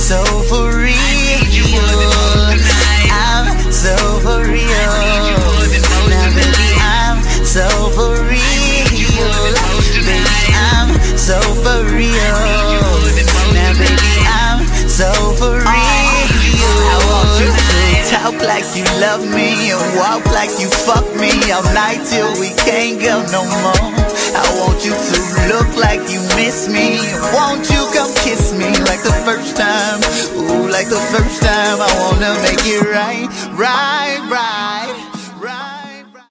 so for real. I'm so for real. Now baby, I'm so for real. Baby, I'm so for real. Now baby, I'm so for real. I want you to talk like you love me and walk like you fuck me all night till we can't go no more. I want you to look like you miss me. Won't you come kiss me like the first time? Ooh, like the first time. I wanna make it right, right, right.